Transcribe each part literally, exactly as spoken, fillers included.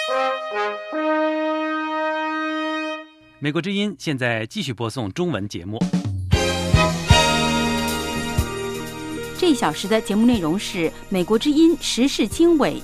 美国之音现在继续播送中文节目。 这一小时的节目内容是美国之音时事经纬。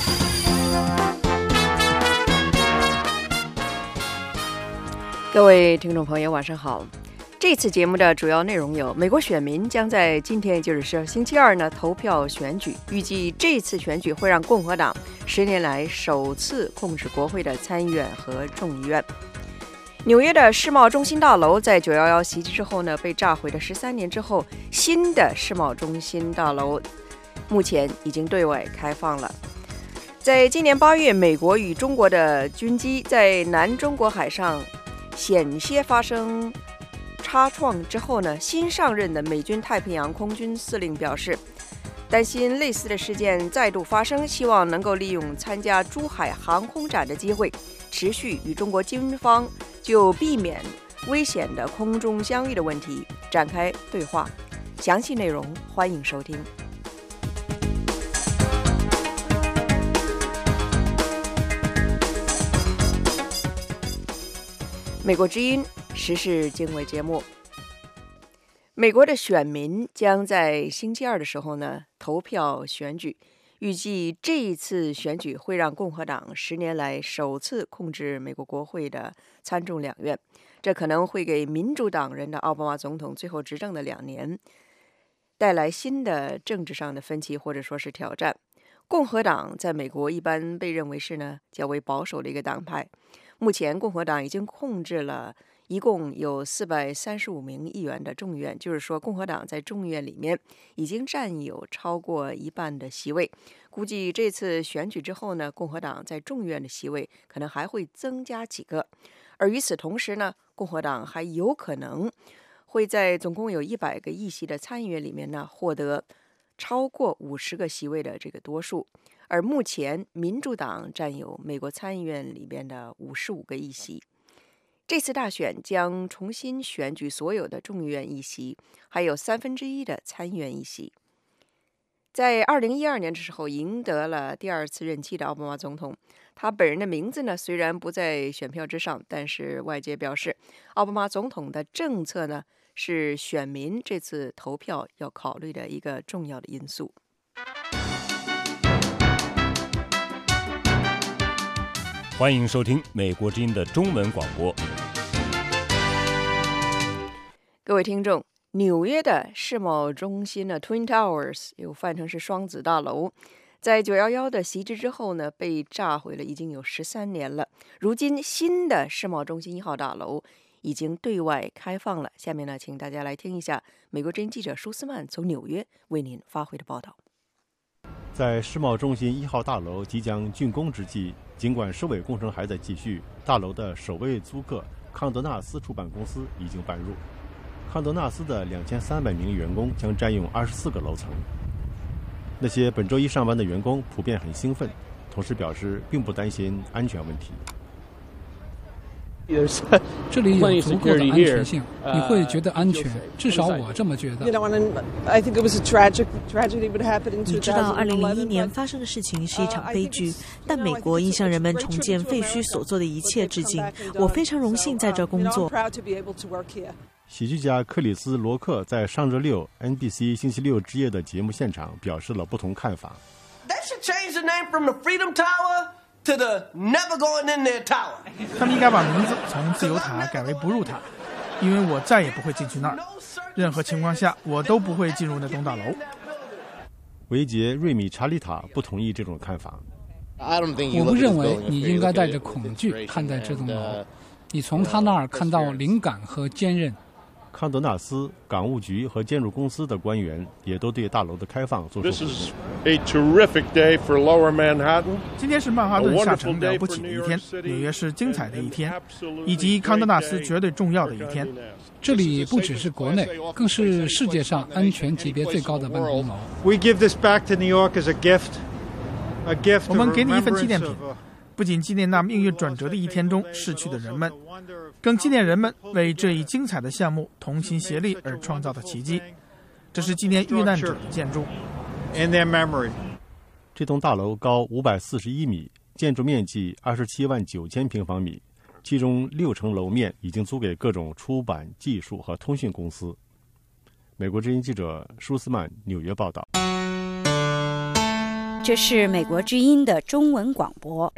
各位听众朋友晚上好，这次节目的主要内容有：美国选民将在今天，也就是星期二呢投票选举，预计这次选举会让共和党十年来首次控制国会的参议院和众议院。纽约的世贸中心大楼在九一一袭击之后呢被炸毁了十三年之后，新的世贸中心大楼目前已经对外开放了。在今年八月，美国与中国的军机在南中国海上险些发生擦撞之后呢，新上任的美军太平洋空军司令表示，担心类似的事件再度发生，希望能够利用参加珠海航空展的机会，持续与中国军方就避免危险的空中相遇的问题展开对话。详细内容欢迎收听。美国之音时事经纬节目。美国的选民将在星期二的时候呢投票选举，预计这一次选举会让共和党十年来首次控制美国国会的参众两院，这可能会给民主党人的奥巴马总统最后执政的两年带来新的政治上的分歧或者说是挑战。共和党在美国一般被认为是呢较为保守的一个党派，目前共和党已经控制了一共有四百三十五名议员的众议院，就是说共和党在众议院里面已经占有超过一半的席位。估计这次选举之后呢，共和党在众议院的席位可能还会增加几个。而与此同时呢，共和党还有可能会在总共有一百个议席的参议院里面呢获得超过五十个席位的这个多数。而目前民主党占有美国参议院里边的五十五个议席。这次大选将重新选举所有的众议院议席，还有三分之一的参议院议席。在二零一二年的时候赢得了第二次任期的奥巴马总统，他本人的名字呢虽然不在选票之上，但是外界表示奥巴马总统的政策呢是选民这次投票要考虑的一个重要的因素。 欢迎收听美国之音的中文广播。 各位听众，纽约的世贸中心的 Twin Towers 又翻成是双子大楼，在九一一的袭击之后呢被炸毁了已经有十三年了。如今新的世贸中心一号大楼已经对外开放了。下面呢请大家来听一下美国之音记者舒斯曼从纽约为您发回的报道。 在世贸中心一号大楼即将竣工之际，尽管收尾工程还在继续，大楼的首位租客康德纳斯出版公司已经搬入。康德纳斯的两千三百名员工将占用二十四个楼层。那些本周一上班的员工普遍很兴奋，同时表示并不担心安全问题。 这里有足够的安全性，你会觉得安全，至少我这么觉得。 你知道二零零一年发生的事情是一场悲剧，但美国应向人们重建废墟所做的一切致敬。我非常荣幸在这工作。 喜剧家克里斯·罗克在上周六 N B C 星期六之夜的节目现场表示了不同看法。 To the never going in there tower. 他们应该把名字从自由塔改为不入塔，因为我再也不会进去那儿。任何情况下，我都不会进入那栋大楼。 维杰·瑞米查理塔不同意这种看法。 我不认为你应该带着恐惧看待这栋楼，你从他那儿看到灵感和坚韧。 康德纳斯、港务局和建筑公司的官员也都对大楼的开放做出否认。今天是曼哈顿下城了不起的一天，纽约是精彩的一天，以及康德纳斯绝对重要的一天。 这里不只是国内，更是世界上安全级别最高的办公楼。 我们给你一份纪念品，不仅纪念那命运转折的一天中逝去的人们，更纪念人们为这一精彩的项目同心协力而创造的奇迹。这是纪念遇难者的建筑。 这栋大楼高五百四十一米， 建筑面积二十七万九千平方米，其中六成楼面已经租给各种出版、技术和通讯公司。美国之音记者舒斯曼纽约报道。 这是美国之音的中文广播。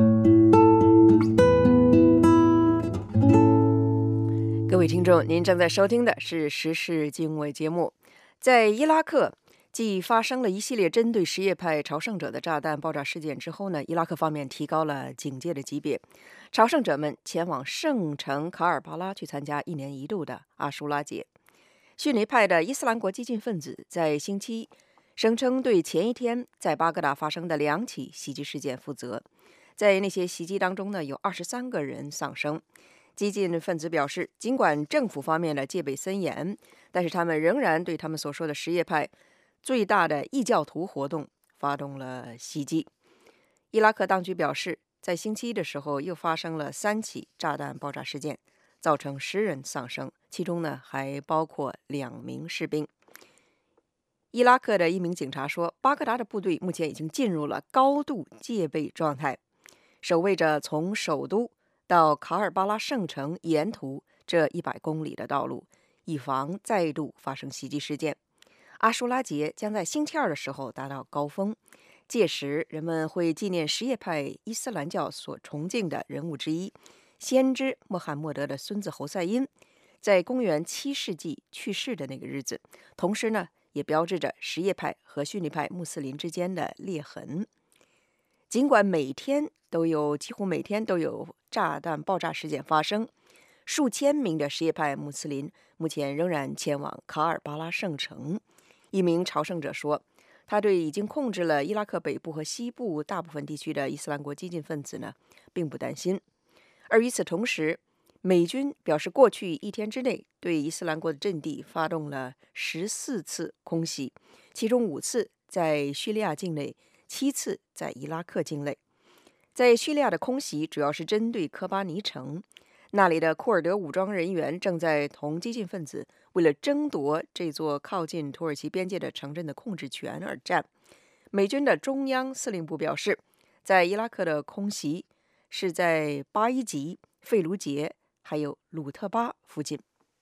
各位听众，您正在收听的是时事经纬节目。在伊拉克继发生了一系列针对什叶派朝圣者的炸弹爆炸事件之后呢，伊拉克方面提高了警戒的级别，朝圣者们前往圣城卡尔巴拉去参加一年一度的阿舒拉节。逊尼派的伊斯兰国激进分子在星期一声称对前一天在巴格达发生的两起袭击事件负责，在那些袭击当中呢，有二十三个人丧生。激进分子表示，尽管政府方面的戒备森严，但是他们仍然对他们所说的什叶派最大的异教徒活动发动了袭击。伊拉克当局表示，在星期一的时候又发生了三起炸弹爆炸事件，造成十人丧生，其中呢还包括两名士兵。伊拉克的一名警察说，巴格达的部队目前已经进入了高度戒备状态，守卫着从首都到卡尔巴拉圣城沿途这一百公里的道路，以防再度发生袭击事件。阿舒拉节将在星期二的时候达到高峰，届时人们会纪念什叶派伊斯兰教所崇敬的人物之一先知穆罕默德的孙子侯赛因在公元七世纪去世的那个日子，同时呢也标志着什叶派和逊尼派穆斯林之间的裂痕。尽管每天都有几乎每天都有炸弹爆炸事件发生，数千名的什叶派穆斯林目前仍然前往卡尔巴拉圣城。一名朝圣者说，他对已经控制了伊拉克北部和西部大部分地区的伊斯兰国激进分子呢并不担心。而与此同时，美军表示，过去一天之内对伊斯兰国的阵地发动了十四次空袭，其中五次在叙利亚境内，七次在伊拉克境内。在叙利亚的空袭主要是针对科巴尼城，那里的库尔德武装人员正在同激进分子为了争夺这座靠近土耳其边界的城镇的控制权而战。美军的中央司令部表示，在伊拉克的空袭是在巴伊吉、费卢杰还有鲁特巴附近。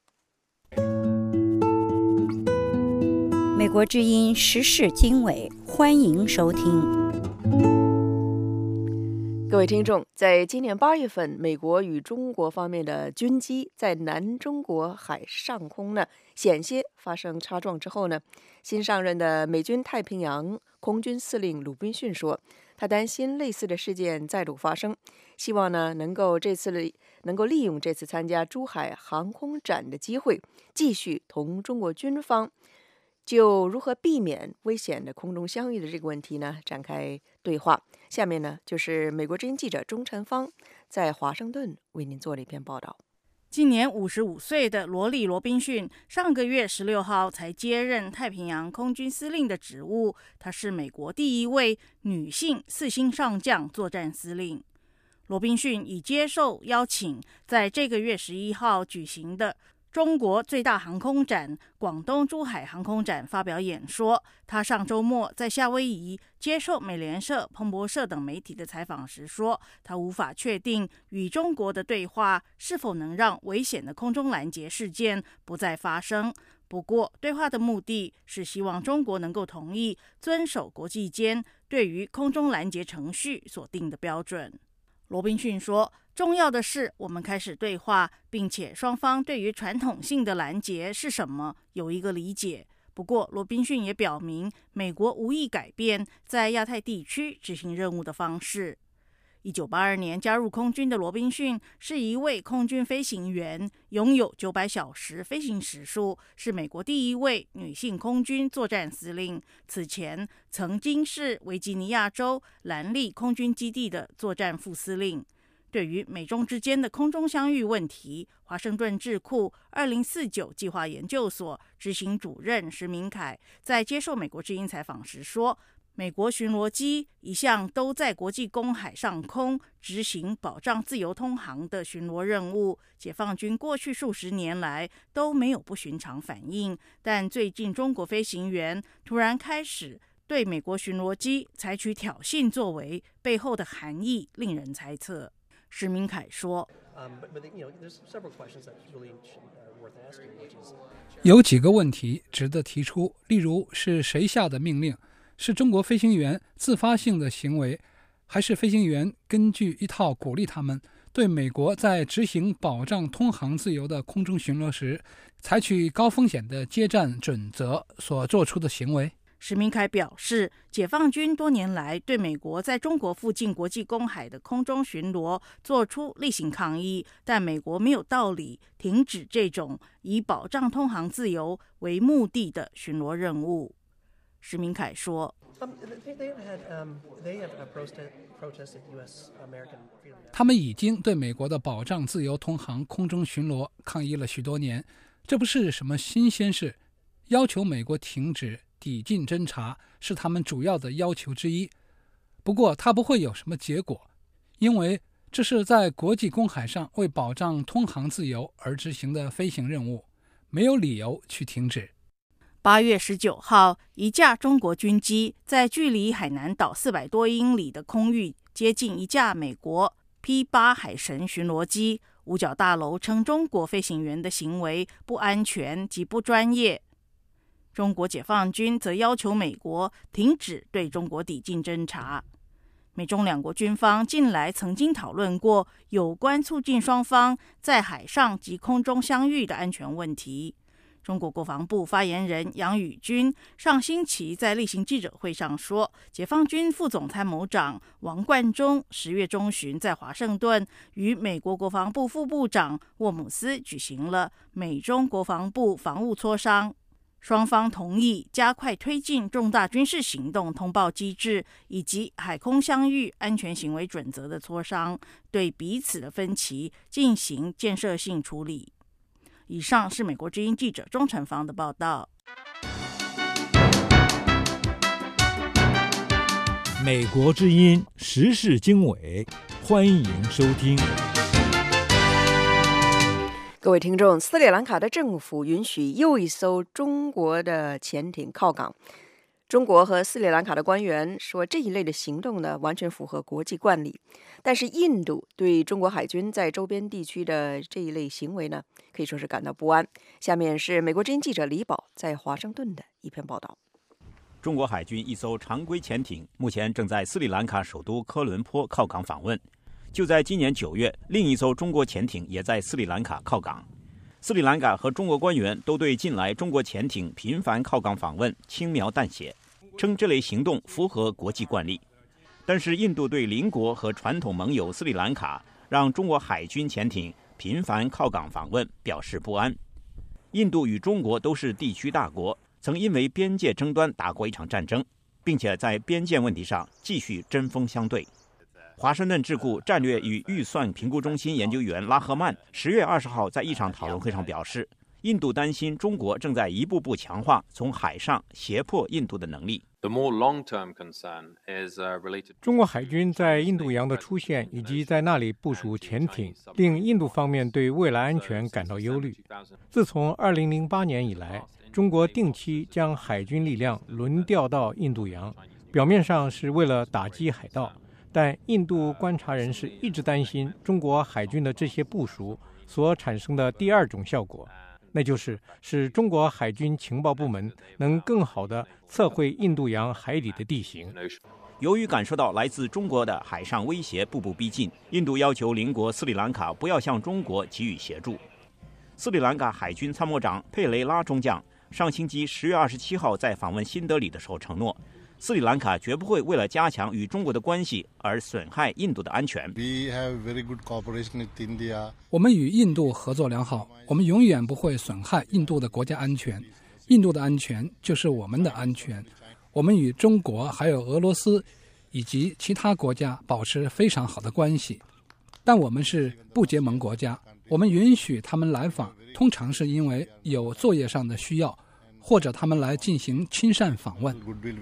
美国之音时事经纬，欢迎收听。 各位听众，在今年八月份，美国与中国方面的军机在南中国海上空呢险些发生擦撞之后呢，新上任的美军太平洋空军司令鲁宾逊说，他担心类似的事件再度发生，希望呢能够这次能够利用这次参加珠海航空展的机会，继续同中国军方就如何避免危险的空中相遇的这个问题呢展开对话。下面呢就是美国之音记者钟晨芳在华盛顿为您做了一篇报道。 今年五十五岁的罗莉·罗宾逊上个月十六号才接任太平洋空军司令的职务，她是美国第一位女性四星上将作战司令。罗宾逊已接受邀请，在这个月十一号举行的中国最大航空展广东珠海航空展发表演说。他上周末在夏威夷接受美联社、彭博社等媒体的采访时说，他无法确定与中国的对话是否能让危险的空中拦截事件不再发生。不过，对话的目的是希望中国能够同意遵守国际间对于空中拦截程序所定的标准。罗宾逊说，重要的是我们开始对话，并且双方对于传统性的拦截是什么有一个理解。不过，罗宾逊也表明，美国无意改变在亚太地区执行任务的方式。一九八二年加入空军的罗宾逊是一位空军飞行员，拥有九百小时飞行时数，是美国第一位女性空军作战司令。此前曾经是维吉尼亚州兰利空军基地的作战副司令。对于美中之间的空中相遇问题，华盛顿智库二零四九计划研究所执行主任石明凯在接受美国之音采访时说，美国巡逻机一向都在国际公海上空执行保障自由通航的巡逻任务，解放军过去数十年来都没有不寻常反应，但最近中国飞行员突然开始对美国巡逻机采取挑衅作为背后的含义令人猜测。施明凯说， 有几个问题值得提出，例如是谁下的命令，是中国飞行员自发性的行为，还是飞行员根据一套鼓励他们对美国在执行保障通航自由的空中巡逻时采取高风险的接战准则所做出的行为。 施明凯表示，解放军多年来对美国在中国附近国际公海的空中巡逻做出例行抗议，但美国没有道理停止这种以保障通航自由为目的的巡逻任务。施明凯说， 他们已经对美国的保障自由通航空中巡逻抗议了许多年，这不是什么新鲜事。要求美国停止抵近侦察是他们主要的要求之一，不过它不会有什么结果，因为这是在国际公海上为保障通航自由而执行的飞行任务，没有理由去停止。 八月十九号，一架中国军机在距离海南岛四百多英里的空域接近一架美国 P 八 海神巡逻机。五角大楼称中国飞行员的行为不安全及不专业。中国解放军则要求美国停止对中国抵近侦察。美中两国军方近来曾经讨论过有关促进双方在海上及空中相遇的安全问题。中国国防部发言人杨宇军上星期在例行记者会上说，解放军副总参谋长王冠中十月中旬在华盛顿与美国国防部副部长沃姆斯举行了美中国防部防务磋商。双方同意加快推进重大军事行动通报机制以及海空相遇安全行为准则的磋商，对彼此的分歧进行建设性处理。以上是美国之音记者钟成芳的报道。 美国之音时事经纬，欢迎收听。 各位听众，斯里兰卡的政府允许又一艘中国的潜艇靠港。中国和斯里兰卡的官员说，这一类的行动呢，完全符合国际惯例。但是印度对中国海军在周边地区的这一类行为呢，可以说是感到不安。下面是美国之音记者李宝在华盛顿的一篇报道。 中国海军一艘常规潜艇目前正在斯里兰卡首都科伦坡靠港访问。就在今年九月，另一艘中国潜艇也在斯里兰卡靠港。斯里兰卡和中国官员都对近来中国潜艇频繁靠港访问轻描淡写，称这类行动符合国际惯例。但是印度对邻国和传统盟友斯里兰卡让中国海军潜艇频繁靠港访问表示不安。印度与中国都是地区大国，曾因为边界争端打过一场战争，并且在边界问题上继续针锋相对。华盛顿智库战略与预算评估中心研究员拉赫曼十月二十号在一场讨论会上表示，印度担心中国正在一步步强化从海上胁迫印度的能力。 中国海军在印度洋的出现以及在那里部署潜艇，令印度方面对未来安全感到忧虑。自从二零零八年以来，中国定期将海军力量轮调到印度洋，表面上是为了打击海盗，但印度观察人士一直担心中国海军的这些部署所产生的第二种效果，那就是使中国海军情报部门能更好地测绘印度洋海底的地形。 由于感受到来自中国的海上威胁步步逼近，印度要求邻国斯里兰卡不要向中国给予协助。斯里兰卡海军参谋长佩雷拉中将上星期十月二十七号在访问新德里的时候承诺，斯里兰卡绝不会为了加强与中国的关系而损害印度的安全。 我们与印度合作良好，我们永远不会损害印度的国家安全。印度的安全就是我们的安全。我们与中国还有俄罗斯以及其他国家保持非常好的关系，但我们是不结盟国家。我们允许他们来访，通常是因为有作业上的需要，或者他们来进行亲善访问。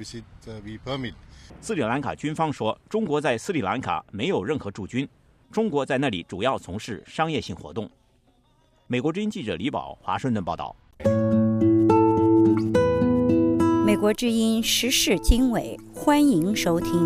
斯里兰卡军方说，中国在斯里兰卡没有任何驻军，中国在那里主要从事商业性活动。美国之音记者李宝华盛顿报道。 美国之音时事经纬，欢迎收听。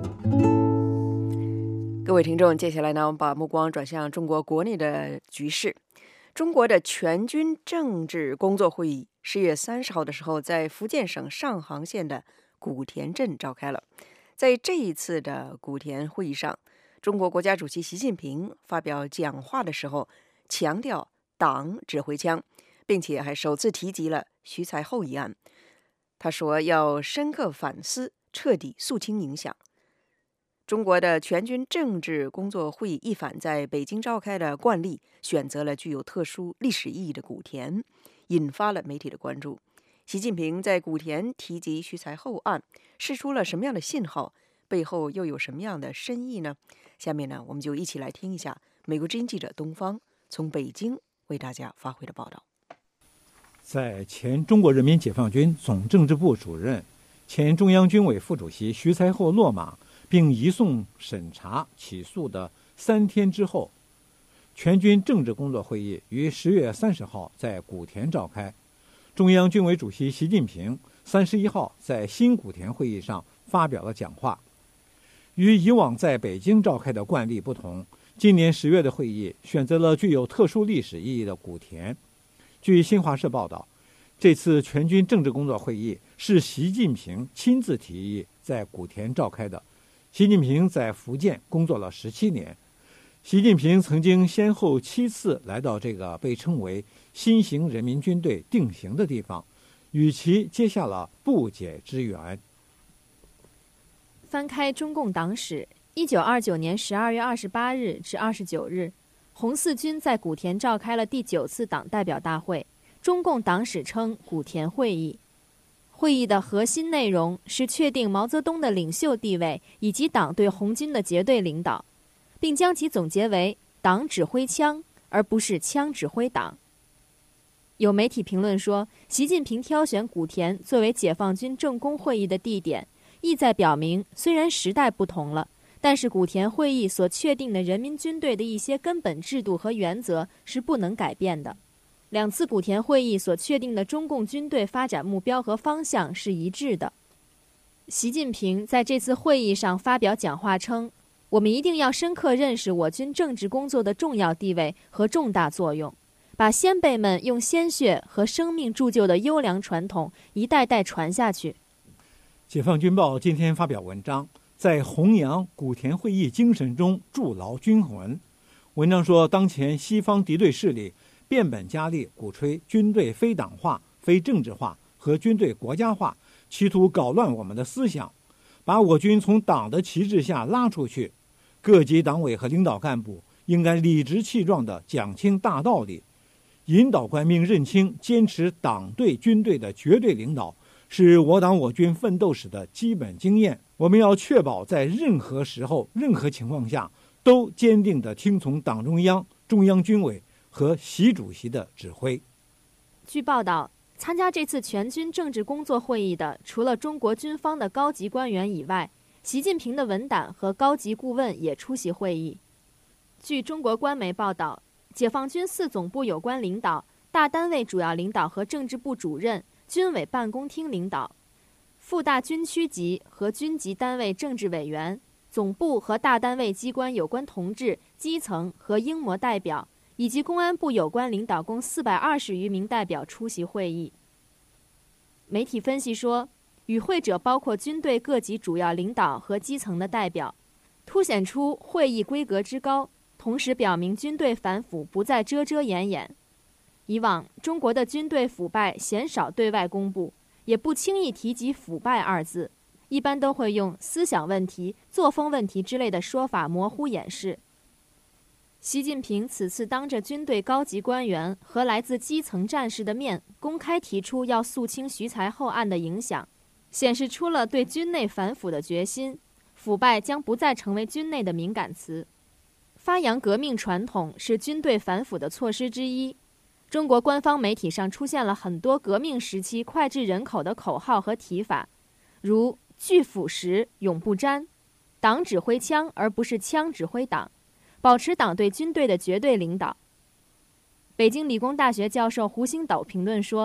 各位听众，接下来呢，我们把目光转向中国国内的局势。中国的全军政治工作会议十月三十号的时候，在福建省上杭县的古田镇召开了。在这一次的古田会议上，中国国家主席习近平发表讲话的时候，强调党指挥枪，并且还首次提及了徐才厚一案。他说要深刻反思，彻底肃清影响。中国的全军政治工作会议一反在北京召开的惯例，选择了具有特殊历史意义的古田，引发了媒体的关注。习近平在古田提及徐才厚案，释出了什么样的信号？背后又有什么样的深意呢？下面呢，我们就一起来听一下美国之音记者东方从北京为大家发回的报道。 在前中国人民解放军总政治部主任、前中央军委副主席徐才厚落马并移送审查起诉的三天之后，全军政治工作会议于十月三十号在古田召开。中央军委主席习近平三十一号在新古田会议上发表了讲话。与以往在北京召开的惯例不同，今年十月的会议选择了具有特殊历史意义的古田。据新华社报道，这次全军政治工作会议是习近平亲自提议在古田召开的。习近平在福建工作了十七年，习近平曾经先后七次来到这个被称为新型人民军队定型的地方，与其结下了不解之缘。 翻开中共党史，一九二九年十二月二十八日至二十九日，红四军在古田召开了第九次党代表大会，中共党史称古田会议。会议的核心内容是确定毛泽东的领袖地位以及党对红军的绝对领导，并将其总结为党指挥枪，而不是枪指挥党。有媒体评论说，习近平挑选古田作为解放军政工会议的地点，意在表明虽然时代不同了，但是古田会议所确定的人民军队的一些根本制度和原则是不能改变的。两次古田会议所确定的中共军队发展目标和方向是一致的。习近平在这次会议上发表讲话称，我们一定要深刻认识我军政治工作的重要地位和重大作用，把先辈们用鲜血和生命铸就的优良传统一代代传下去。 解放军报今天发表文章，在弘扬古田会议精神中筑牢军魂。文章说，当前西方敌对势力变本加厉鼓吹军队非党化、非政治化和军队国家化，企图搞乱我们的思想，把我军从党的旗帜下拉出去。各级党委和领导干部应该理直气壮地讲清大道理，引导官兵认清坚持党对军队的绝对领导是我党我军奋斗史的基本经验。我们要确保在任何时候、任何情况下都坚定地听从党中央、中央军委和习主席的指挥。 据报道，参加这次全军政治工作会议的，除了中国军方的高级官员以外，习近平的文胆和高级顾问也出席会议。据中国官媒报道，解放军四总部有关领导、大单位主要领导和政治部主任、军委办公厅领导、副大军区级和军级单位政治委员、总部和大单位机关有关同志、基层和英模代表，以及公安部有关领导共四百二十余名代表出席会议。媒体分析说，与会者包括军队各级主要领导和基层的代表，凸显出会议规格之高，同时表明军队反腐不再遮遮掩掩。以往中国的军队腐败鲜少对外公布，也不轻易提及腐败二字，一般都会用思想问题、作风问题之类的说法模糊掩饰。习近平此次当着军队高级官员和来自基层战士的面，公开提出要肃清徐才厚案的影响，显示出了对军内反腐的决心，腐败将不再成为军内的敏感词。发扬革命传统是军队反腐的措施之一。中国官方媒体上出现了很多革命时期脍炙人口的口号和提法，如拒腐蚀永不沾、党指挥枪而不是枪指挥党、保持党对军队的绝对领导。北京理工大学教授胡星斗评论说，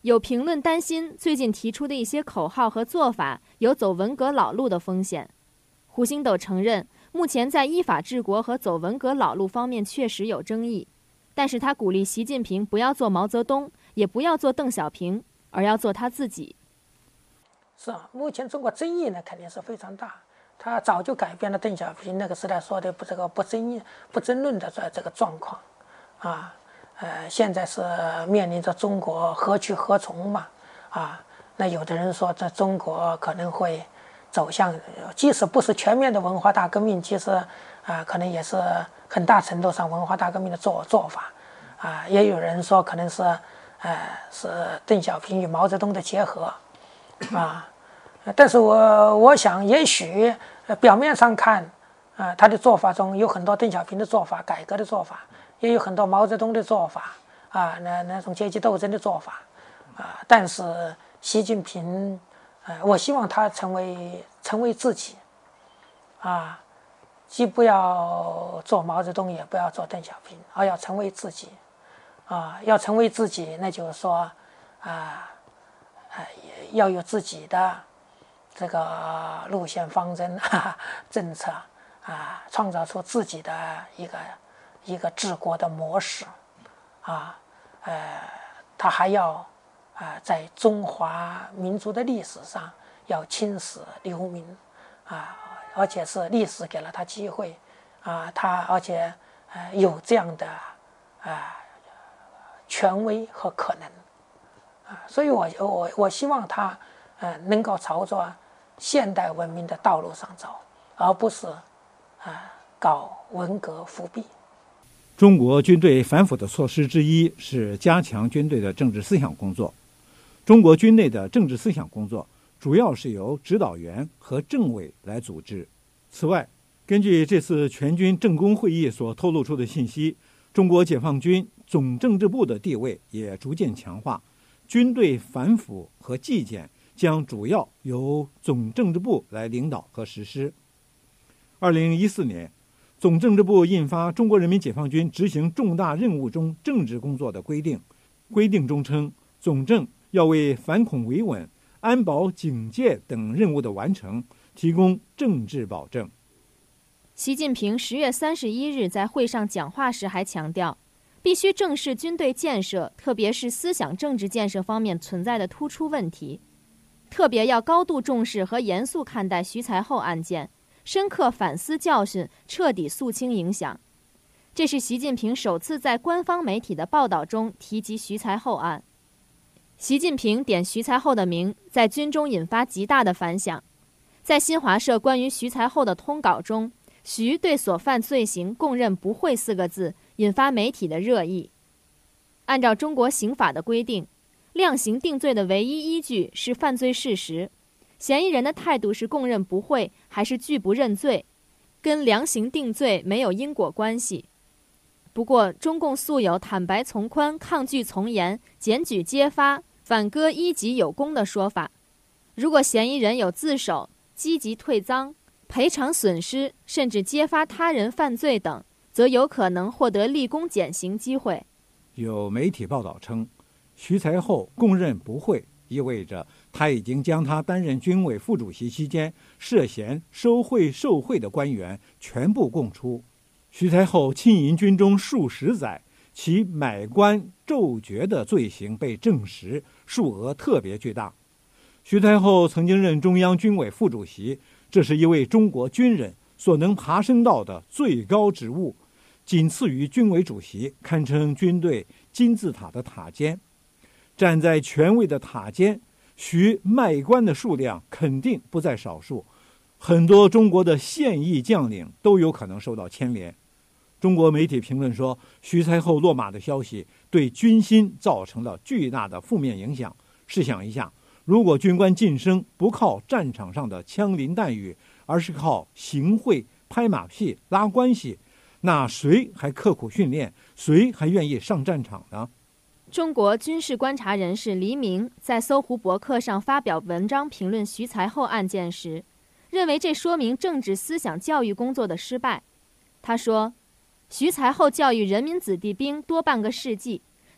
有评论担心最近提出的一些口号和做法有走文革老路的风险。胡星斗承认，目前在依法治国和走文革老路方面确实有争议，但是他鼓励习近平不要做毛泽东，也不要做邓小平，而要做他自己。 是啊，目前中国争议呢肯定是非常大，他早就改变了邓小平那个时代说的不这个不争议、不争论的这这个状况，啊，呃，现在是面临着中国何去何从嘛，啊，那有的人说这中国可能会走向，即使不是全面的文化大革命，其实啊、呃，可能也是很大程度上文化大革命的做做法，啊，也有人说可能是，呃，是邓小平与毛泽东的结合。啊，但是我我想，也许表面上看，啊、呃，他的做法中有很多邓小平的做法、改革的做法，也有很多毛泽东的做法，啊，那那种阶级斗争的做法，啊，但是习近平，呃，我希望他成为成为自己，啊，既不要做毛泽东，也不要做邓小平，而要成为自己，啊，要成为自己，那就是说，啊。呃，要有自己的这个路线方针、啊、政策啊，创造出自己的一个一个治国的模式啊。呃，他还要啊、呃，在中华民族的历史上要青史留名啊，而且是历史给了他机会啊，他而且呃有这样的啊、呃、权威和可能。啊，所以我我我希望他，呃，能够朝着现代文明的道路上走，而不是，啊、呃，搞文革复辟。 中国军队反腐的措施之一是加强军队的政治思想工作。中国军内的政治思想工作主要是由指导员和政委来组织。此外，根据这次全军政工会议所透露出的信息，中国解放军总政治部的地位也逐渐强化。军队反腐和纪检将主要由总政治部来领导和实施。二零一四年，总政治部印发《中国人民解放军执行重大任务中政治工作的规定》，规定中称，总政要为反恐维稳、安保警戒等任务的完成提供政治保证。 习近平十月三十一日在会上讲话时还强调，必须正视军队建设，特别是思想政治建设方面存在的突出问题，特别要高度重视和严肃看待徐才厚案件，深刻反思教训，彻底肃清影响。这是习近平首次在官方媒体的报道中提及徐才厚案。习近平点徐才厚的名，在军中引发极大的反响。在新华社关于徐才厚的通稿中，徐对所犯罪行供认不讳四个字引发媒体的热议。按照中国刑法的规定，量刑定罪的唯一依据是犯罪事实，嫌疑人的态度是供认不讳还是拒不认罪，跟量刑定罪没有因果关系。不过，中共素有坦白从宽、抗拒从严、检举揭发、反戈一己有功的说法。如果嫌疑人有自首、积极退赃、赔偿损失，甚至揭发他人犯罪等，则有可能获得立功减刑机会。 有媒体报道称，徐才厚供认不讳，意味着他已经将他担任军委副主席期间涉嫌收贿受贿的官员全部供出。徐才厚浸淫军中数十载，其买官骤爵的罪行被证实，数额特别巨大。徐才厚曾经任中央军委副主席，这是一位中国军人所能爬升到的最高职务，仅次于军委主席，堪称军队金字塔的塔尖。站在权位的塔尖，徐卖官的数量肯定不在少数，很多中国的现役将领都有可能受到牵连。中国媒体评论说，徐才厚落马的消息对军心造成了巨大的负面影响。试想一下，如果军官晋升不靠战场上的枪林弹雨，而是靠行贿、拍马屁、拉关系，那谁还刻苦训练，谁还愿意上战场呢？ 中国军事观察人士黎明在搜狐博客上发表文章评论徐才厚案件时，认为这说明政治思想教育工作的失败。他说，徐才厚教育人民子弟兵多半个世纪，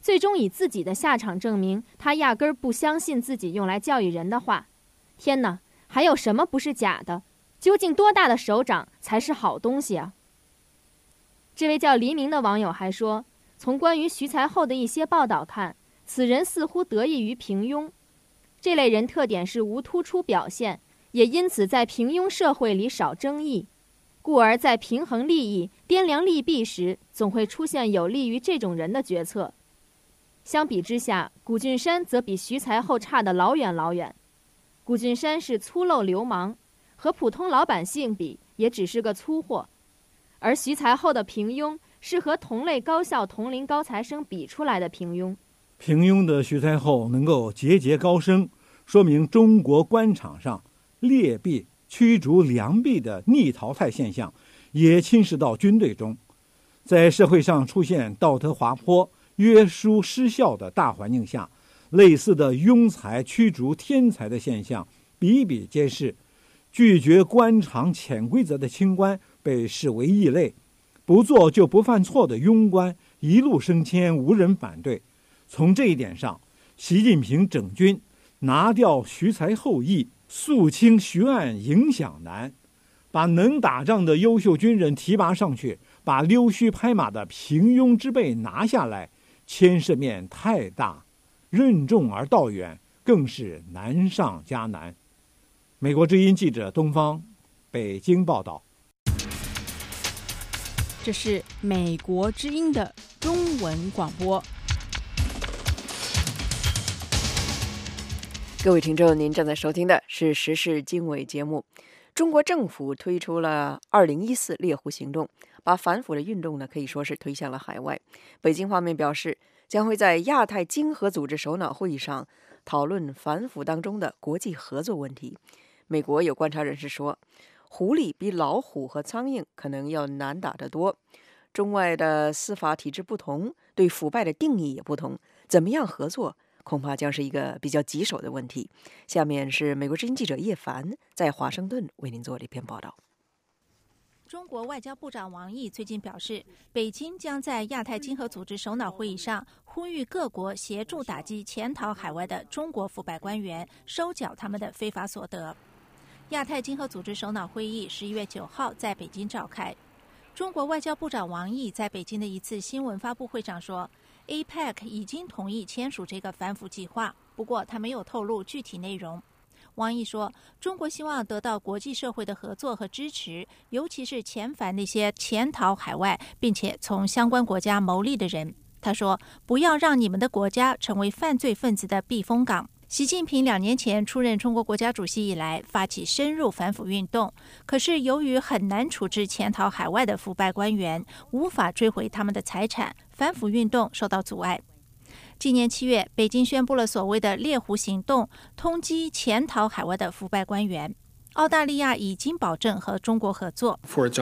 最终以自己的下场证明他压根儿不相信自己用来教育人的话。天哪，还有什么不是假的？究竟多大的手掌才是好东西啊？这位叫黎明的网友还说，从关于徐才厚的一些报道看，此人似乎得益于平庸。这类人特点是无突出表现，也因此在平庸社会里少争议，故而在平衡利益、掂量利弊时，总会出现有利于这种人的决策。相比之下，谷俊山则比徐才厚差得老远老远。谷俊山是粗陋流氓，和普通老百姓比，也只是个粗货；而徐才厚的平庸，是和同类高校同龄高材生比出来的平庸。 平庸的徐才厚能够节节高升，说明中国官场上劣币驱逐良币的逆淘汰现象也侵蚀到军队中。在社会上出现道德滑坡、约束失效的大环境下，类似的庸才驱逐天才的现象比比皆是。拒绝官场潜规则的清官被视为异类，不做就不犯错的庸官一路升迁，无人反对。从这一点上，习近平整军，拿掉徐才厚裔，肃清徐案影响难，把能打仗的优秀军人提拔上去，把溜须拍马的平庸之辈拿下来，牵涉面太大，任重而道远，更是难上加难。美国之音记者东方，北京报道。 这是美国之音的中文广播。 各位听众，您正在收听的是时事经纬节目。中国政府推出了二零一四猎狐行动，把反腐的运动呢可以说是推向了海外。北京方面表示，将会在亚太经合组织首脑会议上讨论反腐当中的国际合作问题。美国有观察人士说，狐狸比老虎和苍蝇可能要难打得多。中外的司法体制不同，对腐败的定义也不同，怎么样合作恐怕将是一个比较棘手的问题。下面是美国之音记者叶凡在华盛顿为您做的一篇报道。 中国外交部长王毅最近表示，北京将在亚太经合组织首脑会议上呼吁各国协助打击潜逃海外的中国腐败官员，收缴他们的非法所得。亚太经合组织首脑会议十一月九号在北京召开。中国外交部长王毅在北京的一次新闻发布会上说， A P E C 已经同意签署这个反腐计划，不过他没有透露具体内容。王毅说，中国希望得到国际社会的合作和支持，尤其是遣返那些潜逃海外并且从相关国家牟利的人。他说，不要让你们的国家成为犯罪分子的避风港。习近平两年前出任中国国家主席以来，发起深入反腐运动，可是由于很难处置潜逃海外的腐败官员，无法追回他们的财产，反腐运动受到阻碍。今年七月，北京宣布了所谓的猎狐行动，通缉潜逃海外的腐败官员。澳大利亚已经保证和中国合作。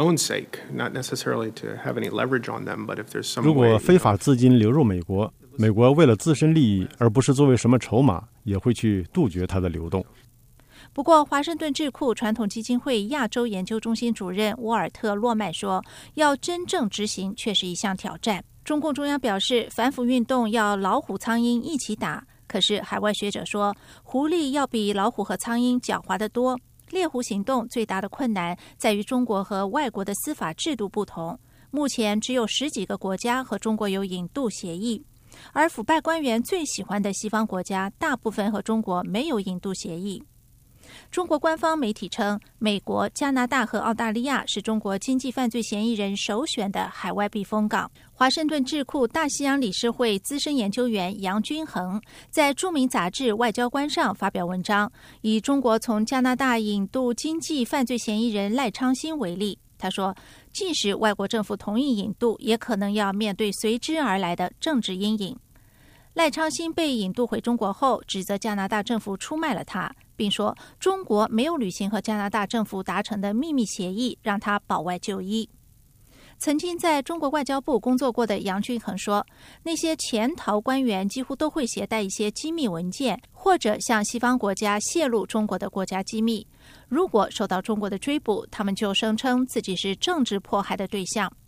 如果非法资金流入美国，美国为了自身利益，而不是作为什么筹码，也会去杜绝它的流动。 不过，华盛顿智库传统基金会亚洲研究中心主任沃尔特·洛曼说，要真正执行却是一项挑战。中共中央表示，反腐运动要老虎苍蝇一起打，可是海外学者说，狐狸要比老虎和苍蝇狡猾得多。猎狐行动最大的困难在于中国和外国的司法制度不同，目前只有十几个国家和中国有引渡协议，而腐败官员最喜欢的西方国家大部分和中国没有引渡协议。中国官方媒体称，美国、加拿大和澳大利亚是中国经济犯罪嫌疑人首选的海外避风港。华盛顿智库大西洋理事会资深研究员杨均衡在著名杂志《外交官》上发表文章，以中国从加拿大引渡经济犯罪嫌疑人赖昌星为例。他说，即使外国政府同意引渡，也可能要面对随之而来的政治阴影。赖昌星被引渡回中国后，指责加拿大政府出卖了他，并说中国没有履行和加拿大政府达成的秘密协议，让他保外就医。曾经在中国外交部工作过的杨均衡说，那些潜逃官员几乎都会携带一些机密文件，或者向西方国家泄露中国的国家机密。如果受到中国的追捕，他们就声称自己是政治迫害的对象。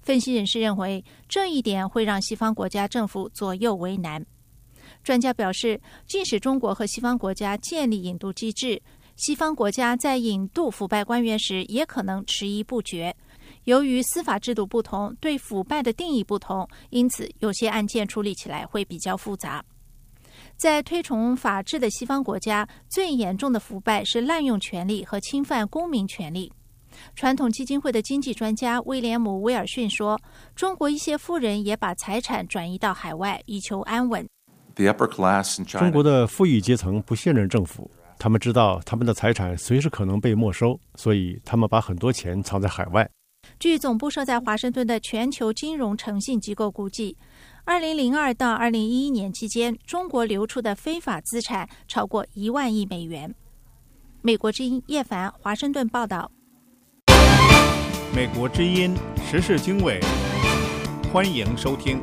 分析人士认为，这一点会让西方国家政府左右为难。专家表示，即使中国和西方国家建立引渡机制，西方国家在引渡腐败官员时也可能迟疑不决。由于司法制度不同，对腐败的定义不同，因此有些案件处理起来会比较复杂。在推崇法治的西方国家，最严重的腐败是滥用权力和侵犯公民权利。传统基金会的经济专家威廉姆·威尔逊说，中国一些富人也把财产转移到海外，以求安稳。 中国的富裕阶层不信任政府，他们知道他们的财产随时可能被没收，所以他们把很多钱藏在海外。 据总部设在华盛顿的全球金融诚信机构估计，二零零二到二零一一年期间，中国流出的非法资产超过一万亿美元。美国之音叶凡华盛顿报道。 美国之音时事经纬，欢迎收听。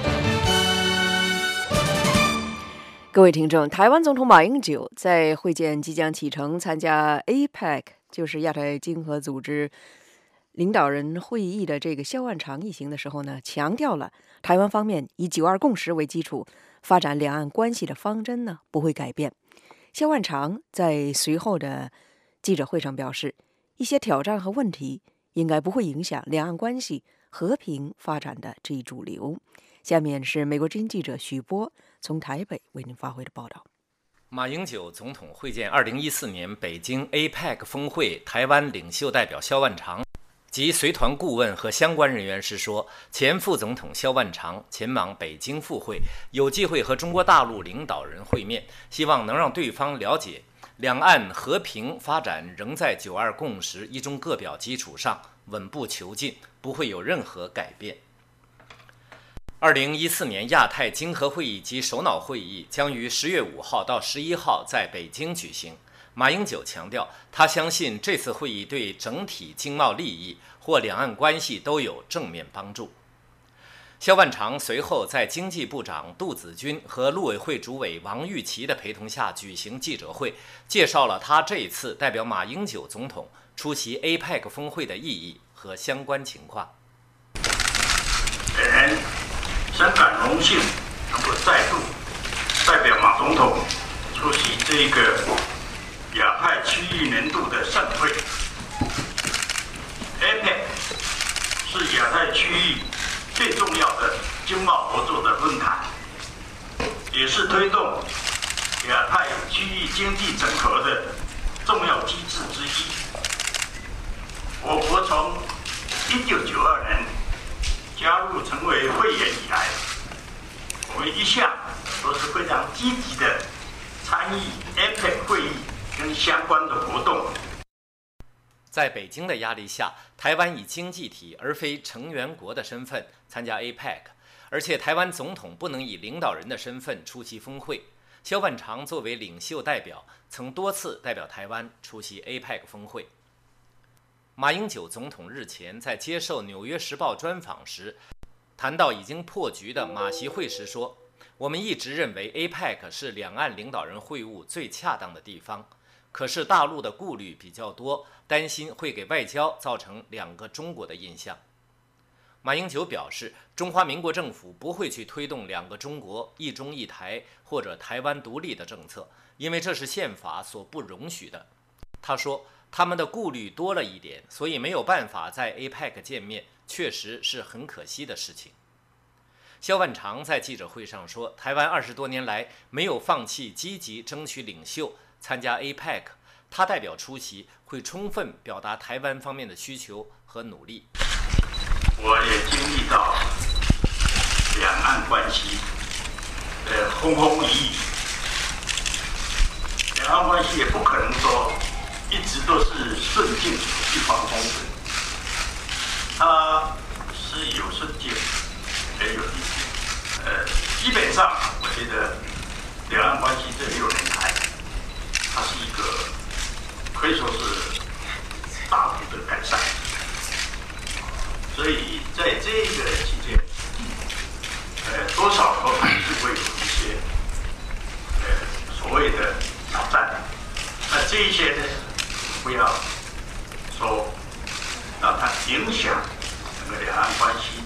各位听众，台湾总统马英九在会见即将启程参加 A P E C， 就是亚太经合组织领导人会议的这个萧万长一行的时候呢，强调了台湾方面以九二共识为基础发展两岸关系的方针呢不会改变。萧万长在随后的记者会上表示，一些挑战和问题应该不会影响两岸关系和平发展的这一主流。下面是美国之音记者许波从台北为您发回的报道。 马英九总统会见二零一四年北京 A P E C 峰会台湾领袖代表萧万长及随团顾问和相关人员时说，前副总统萧万长前往北京赴会，有机会和中国大陆领导人会面，希望能让对方了解两岸和平发展仍在九二共识一中各表基础上稳步求进，不会有任何改变。二零一四年亚太经合会议及首脑会议将于十月五号到十一号在北京举行。马英九强调，他相信这次会议对整体经贸利益或两岸关系都有正面帮助。萧万长随后在经济部长杜子君和陆委会主委王玉琦的陪同下举行记者会，介绍了他这一次代表马英九总统出席 A P E C 峰会的意义和相关情况。 本人深感荣幸能够再度代表马总统出席这个亚太区域年度的盛会。 A P E C 是亚太区域最重要的经贸合作的论坛，也是推动亚太区域经济整合的重要机制之一。我国从一九九二年加入成为会员以来，我们一向都是非常积极的参与 A P E C 会议跟相关的活动。 在北京的压力下，台湾以经济体而非成员国的身份参加 A P E C， 而且台湾总统不能以领导人的身份出席峰会。萧万长作为领袖代表，曾多次代表台湾出席 A P E C 峰会。马英九总统日前在接受《纽约时报》专访时，谈到已经破局的马习会时说：“我们一直认为 A P E C 是两岸领导人会晤最恰当的地方。可是大陆的顾虑比较多，担心会给外交造成两个中国的印象。”马英九表示，中华民国政府不会去推动两个中国、一中一台或者台湾独立的政策，因为这是宪法所不容许的。他说，他们的顾虑多了一点，所以没有办法在 A P E C 见面，确实是很可惜的事情。萧万长在记者会上说，台湾二十多年来没有放弃积极争取领袖参加 A P E C， 他代表出席会充分表达台湾方面的需求和努力。 我也经历到两岸关系的轰轰烈烈，两岸关系也不可能说一直都是顺境一帆风顺，它是有顺境也有逆境。呃，基本上我觉得两岸关系这六年来，它是一个可以说是大幅的改善，所以在这个期间，呃，多少都还是会有一些呃所谓的挑战。那这一些呢，不要说让它影响整个两岸关系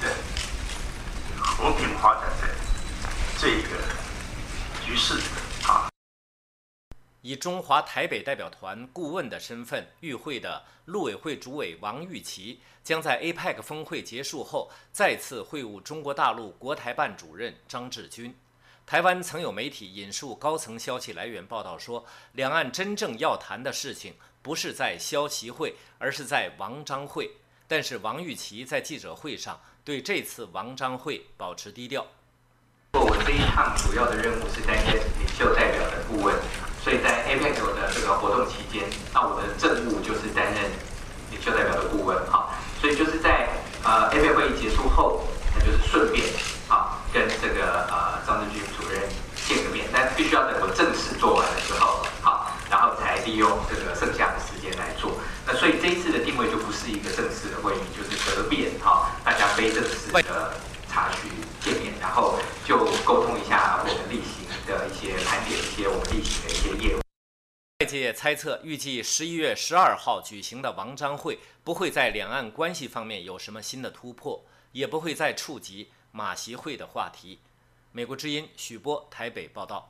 这个局势啊。 以中华台北代表团顾问的身份与会的陆委会主委王玉琦将在 A P E C 峰会结束后再次会晤中国大陆国台办主任张志军。台湾曾有媒体引述高层消息来源报道说，两岸真正要谈的事情不是在萧习会，而是在王张会。但是王玉琦在记者会上对这次王张会保持低调。 我这一趟主要的任务是担任领袖代表的顾问，所以在 A P E C 的这个活动期间，那我的政务就是担任领袖代表的顾问哈。所以就是在呃 A P E C 会议结束后，那就是顺便啊跟这个呃张志军主任见个面，但必须要等我正式做完了之后，好，然后才利用这个剩下的时间来做。那所以这一次的定位就不是一个正式的会议，就是得便哈，大家非正式的茶叙见面，然后就沟通一下我们例行的一些盘点，一些我们例行的一些业务。 外界猜测，预计十一月十二号举行的王张会不会在两岸关系方面有什么新的突破，也不会再触及马习会的话题。美国之音许波台北报道。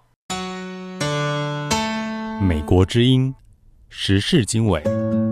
美国之音时事经纬。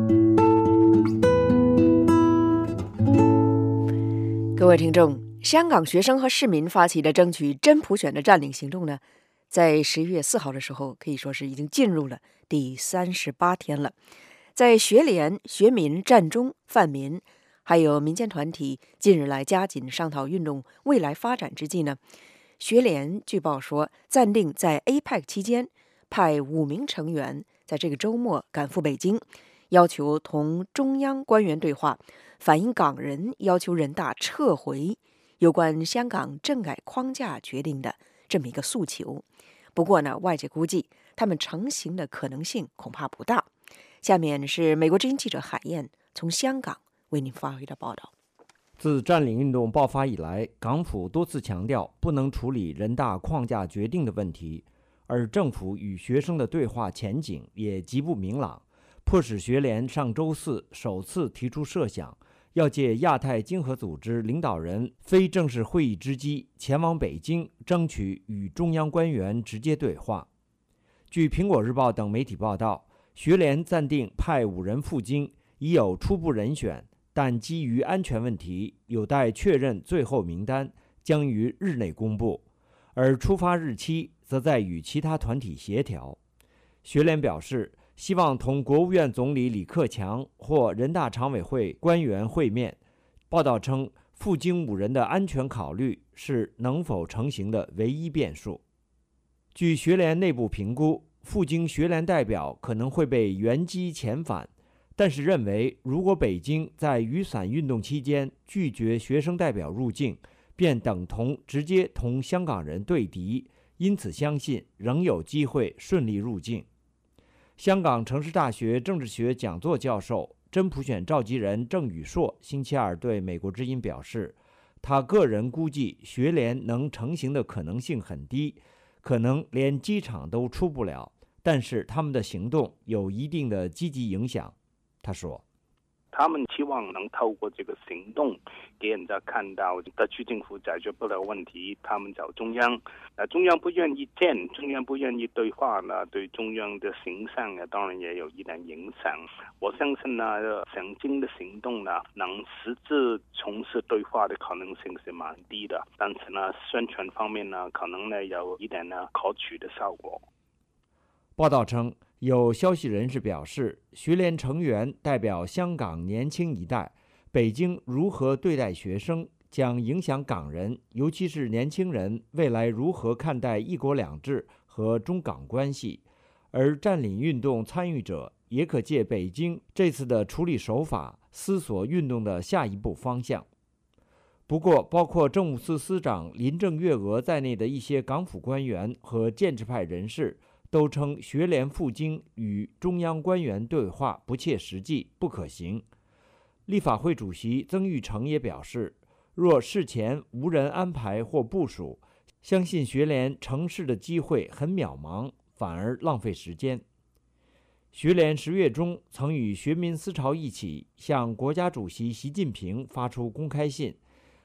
各位听众，香港学生和市民发起的争取真普选的占领行动呢，在十一月四号的时候，可以说是已经进入了第三十八天了。在学联、学民、战中、泛民还有民间团体近日来加紧商讨运动未来发展之际呢，学联据报说暂定在 A P E C 期间派五名成员在这个周末赶赴北京，要求同中央官员对话，反映港人要求人大撤回有关香港政改框架决定的这么一个诉求。不过呢，外界估计他们成行的可能性恐怕不大。下面是美国之音记者海燕从香港为您发回的报道。 自占领运动爆发以来，港府多次强调不能处理人大框架决定的问题，而政府与学生的对话前景也极不明朗，迫使学联上周四首次提出设想，要借亚太经合组织领导人非正式会议之机前往北京，争取与中央官员直接对话。据苹果日报等媒体报道，学联暂定派五人赴京，已有初步人选，但基于安全问题，有待确认最后名单，将于日内公布，而出发日期则在与其他团体协调。学联表示，希望同国务院总理李克强或人大常委会官员会面。报道称，赴京五人的安全考虑是能否成行的唯一变数。据学联内部评估，赴京学联代表可能会被原机遣返，但是认为如果北京在雨伞运动期间拒绝学生代表入境，便等同直接同香港人对敌，因此相信仍有机会顺利入境。香港城市大学政治学讲座教授、真普选召集人郑宇硕星期二对美国之音表示，他个人估计学联能成行的可能性很低，可能连机场都出不了，但是他们的行动有一定的积极影响。他说， 他们希望能透过这个行动给人家看到特区政府解决不了问题，他们找中央，呃，中央不愿意见，中央不愿意对话呢，对中央的形象呢，当然也有一点影响。我相信呢，上京的行动呢，能实质从事对话的可能性是蛮低的，但是呢，宣传方面呢，可能呢有一点呢可取的效果。 报道称，有消息人士表示，学联成员代表香港年轻一代，北京如何对待学生将影响港人，尤其是年轻人未来如何看待一国两制和中港关系。而占领运动参与者也可借北京这次的处理手法，思索运动的下一步方向。不过，包括政务司司长林郑月娥在内的一些港府官员和建制派人士都称学联赴京与中央官员对话不切实际、不可行。立法会主席曾钰成也表示，若事前无人安排或部署，相信学联成事的机会很渺茫，反而浪费时间。学联十月中曾与学民思潮一起向国家主席习近平发出公开信，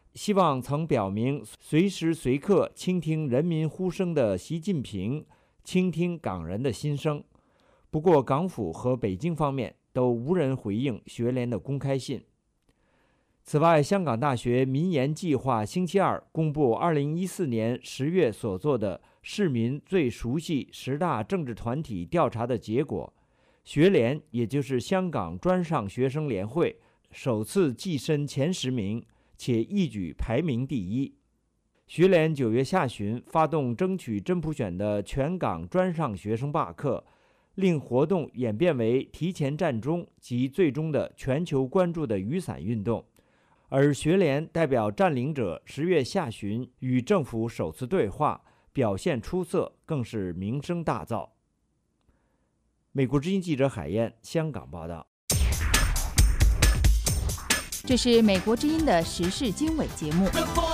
希望曾表明随时随刻倾听人民呼声的习近平倾听港人的心声。不过港府和北京方面都无人回应学联的公开信。此外，香港大学民研计划星期二公布二零一四年十月所做的市民最熟悉十大政治团体调查的结果，学联也就是香港专上学生联会首次跻身前十名，且一举排名第一。学联九月下旬发动争取真普选的全港专上学生罢课，令活动演变为提前战中及最终的全球关注的雨伞运动。而学联代表占领者十月下旬与政府首次对话，表现出色，更是名声大噪。美国之音记者海燕香港报道。 这是美国之音的时事经纬节目。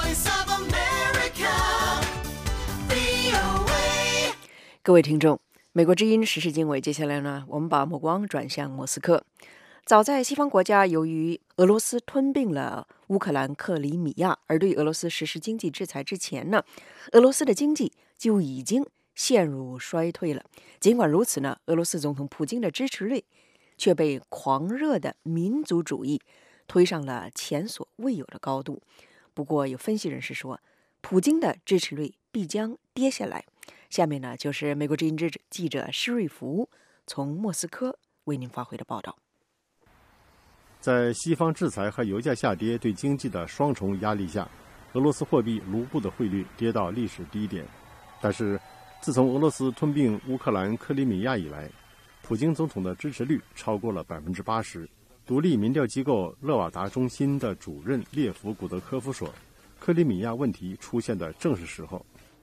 各位听众，美国之音时事经纬，接下来呢，我们把目光转向莫斯科。早在西方国家由于俄罗斯吞并了乌克兰克里米亚而对俄罗斯实施经济制裁之前呢，俄罗斯的经济就已经陷入衰退了。尽管如此呢，俄罗斯总统普京的支持率却被狂热的民族主义推上了前所未有的高度。不过有分析人士说，普京的支持率必将跌下来。下面呢，就是美国之音记者施瑞福从莫斯科为您发回的报道。 在西方制裁和油价下跌对经济的双重压力下，俄罗斯货币卢布的汇率跌到历史低点。但是，自从俄罗斯吞并乌克兰克里米亚以来，普京总统的支持率超过了百分之八十。独立民调机构勒瓦达中心的主任列夫·古德科夫说：“克里米亚问题出现的正是时候。”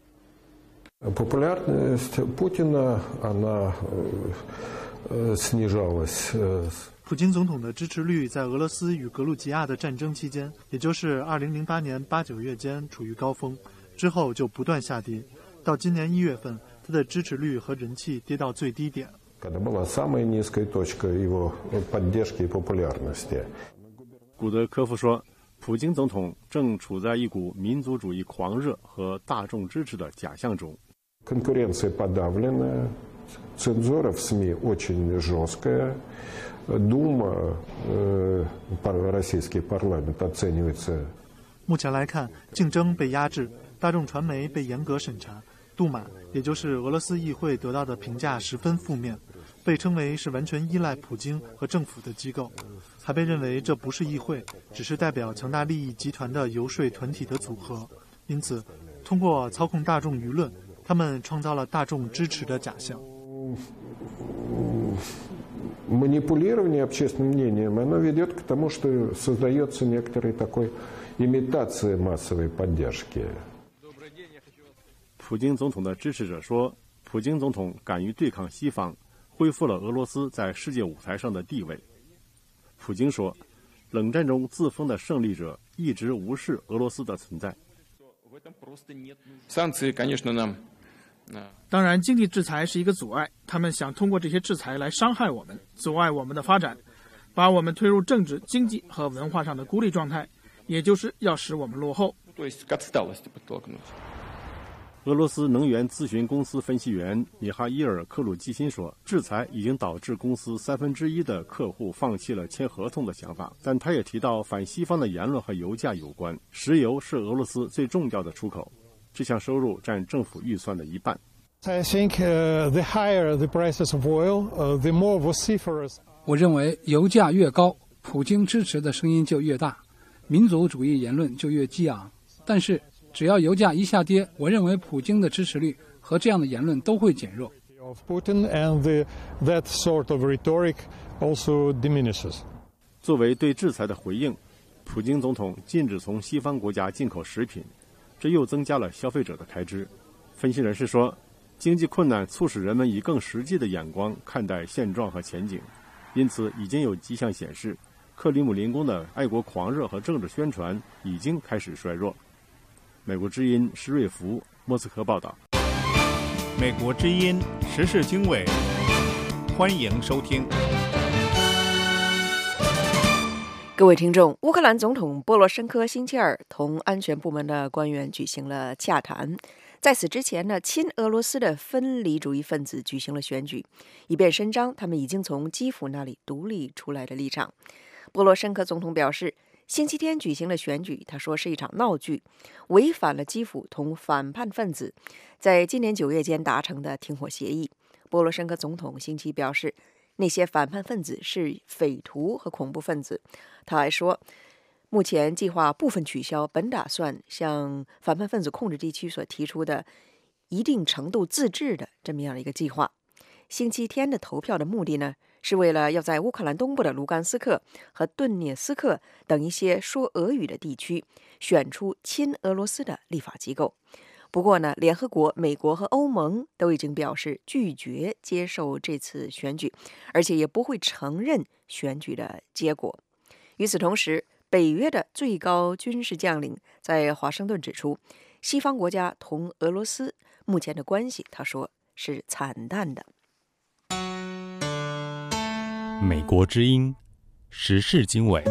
Популярность Путина, она снижалась. 普京总统的支持率在俄罗斯与格鲁吉亚的战争期间，也就是二零零八年八九月间处于高峰，之后就不断下跌，到今年一月份，他的支持率和人气跌到最低点。 Когда была самая низкая точка его поддержки и популярности. 古德科夫说，普京总统正处在一股民族主义狂热和大众支持的假象中。 Конкуренция подавлена, цензура в СМИ очень жесткая. Дума, российский парламент оценивается. 目前来看，竞争被压制，大众传媒被严格审查，杜马，也就是俄罗斯议会得到的评价十分负面，被称为是完全依赖普京和政府的机构，还被认为这不是议会，只是代表强大利益集团的游说团体的组合。因此，通过操控大众舆论，他们创造了大众支持的假象。 Манипулирование общественным мнением, оно ведет к тому, что создается некоторый такой имитация массовой поддержки. 普京总统的支持者说，普京总统敢于对抗西方，恢复了俄罗斯在世界舞台上的地位。普京说，冷战中自封的胜利者一直无视俄罗斯的存在。 Санкции, конечно, нам当然，经济制裁是一个阻碍，他们想通过这些制裁来伤害我们，阻碍我们的发展，把我们推入政治、经济和文化上的孤立状态，也就是要使我们落后。 俄罗斯能源咨询公司分析员米哈伊尔·克鲁季辛说，制裁已经导致公司三分之一的客户放弃了签合同的想法。但他也提到，反西方的言论和油价有关，石油是俄罗斯最重要的出口。这项收入占政府预算的一半。 I think, uh, the higher the prices of oil, uh, the more vociferous. 我认为油价越高，普京支持的声音就越大，民族主义言论就越激昂。但是只要油价一下跌，我认为普京的支持率和这样的言论都会减弱。 Of Putin and the, that sort of rhetoric also diminishes. 作为对制裁的回应，普京总统禁止从西方国家进口食品。这又增加了消费者的开支。分析人士说，经济困难促使人们以更实际的眼光看待现状和前景，因此已经有迹象显示，克里姆林宫的爱国狂热和政治宣传已经开始衰弱。美国之音施瑞福莫斯科报道。 美国之音时事经纬，欢迎收听。 各位听众，乌克兰总统波罗申科星期二同安全部门的官员举行了洽谈。在此之前呢，亲俄罗斯的分离主义分子举行了选举，以便伸张他们已经从基辅那里独立出来的立场。波罗申科总统表示，星期天举行的选举，他说是一场闹剧，违反了基辅同反叛分子在今年九月间达成的停火协议。波罗申科总统星期表示，那些反叛分子是匪徒和恐怖分子。他还说，目前计划部分取消本打算向反叛分子控制地区所提出的一定程度自治的这么样的一个计划。星期天的投票的目的呢，是为了要在乌克兰东部的卢甘斯克和顿涅斯克等一些说俄语的地区选出亲俄罗斯的立法机构。不过呢，联合国、美国和欧盟都已经表示拒绝接受这次选举，而且也不会承认选举的结果。与此同时，北约的最高军事将领在华盛顿指出，西方国家同俄罗斯目前的关系，他说是惨淡的。 美国之音时事经纬。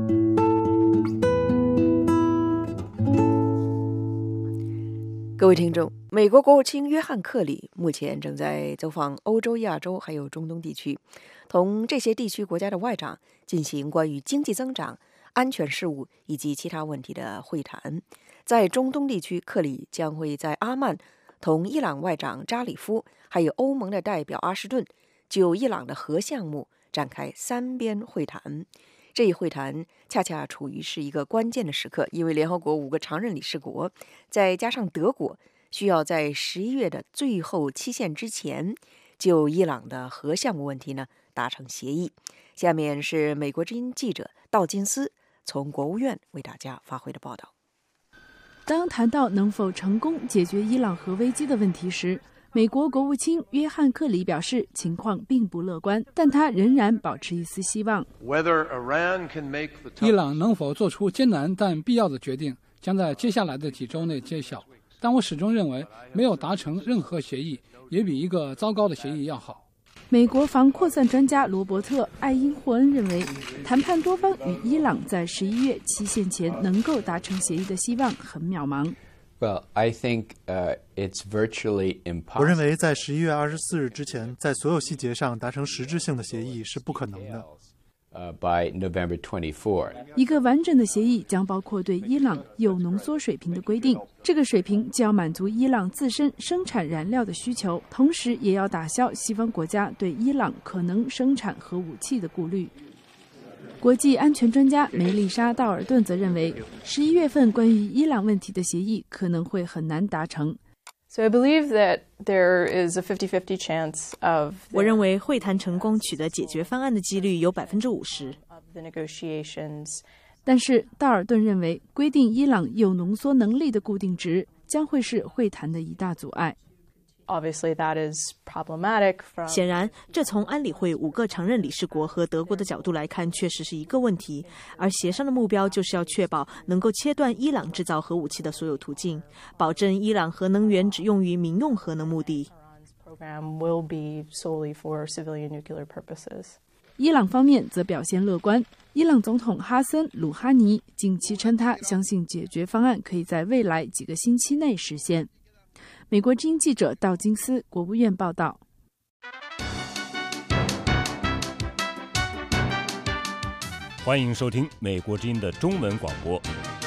各位听众，美国国务卿约翰·克里目前正在走访欧洲、亚洲还有中东地区，同这些地区国家的外长进行关于经济增长、安全事务以及其他问题的会谈。在中东地区，克里将会在阿曼同伊朗外长扎里夫还有欧盟的代表阿什顿就伊朗的核项目展开三边会谈。这一会谈恰恰处于是一个关键的时刻，因为联合国五个常任理事国再加上德国需要在十一月的最后期限之前就伊朗的核项目问题呢达成协议。下面是美国之音记者道金斯从国务院为大家发回的报道。 当谈到能否成功解决伊朗核危机的问题时，美国国务卿约翰·克里表示，情况并不乐观，但他仍然保持一丝希望。 伊朗能否做出艰难但必要的决定，将在接下来的几周内揭晓。但我始终认为，没有达成任何协议，也比一个糟糕的协议要好。 美国防扩散专家罗伯特·艾因霍恩認為，談判多方與伊朗在十一月期限前能夠達成協議的希望很渺茫。 Well, I think, uh, it's virtually impossible. 我認為在十一月二十四日之前，在所有細節上達成實質性的協議是不可能的。 Uh, by November twenty-fourth. 一個完整的協議將包括對伊朗鈾濃縮水平的規定，這個水平既要滿足伊朗自身生產燃料的需求，同時也要打消西方國家對伊朗可能生產核武器的顧慮。國際安全專家梅麗莎·道爾頓則認為，十一月份關於伊朗問題的協議可能會很難達成。 So I believe that there is a fifty-fifty chance of. 我認為會談成功取得解決方案的幾率有百分之五十。 但是道爾頓認為，規定伊朗鈾濃縮能力的固定值將會是會談的一大阻礙。 Obviously, that is problematic from. 顯然，這從安理會五個常任理事國和德國的角度來看，確實是一個問題。而協商的目標就是要確保能夠切斷伊朗製造核武器的所有途徑，保證伊朗核能源只用於民用核能目的。 Program will be solely for civilian nuclear purposes. 伊朗方面則表現樂觀。伊朗總統哈森·魯哈尼近期稱，他相信解決方案可以在未來幾個星期內實現。美國之音記者道金斯，國務院報道。 歡迎收聽美國之音的中文廣播。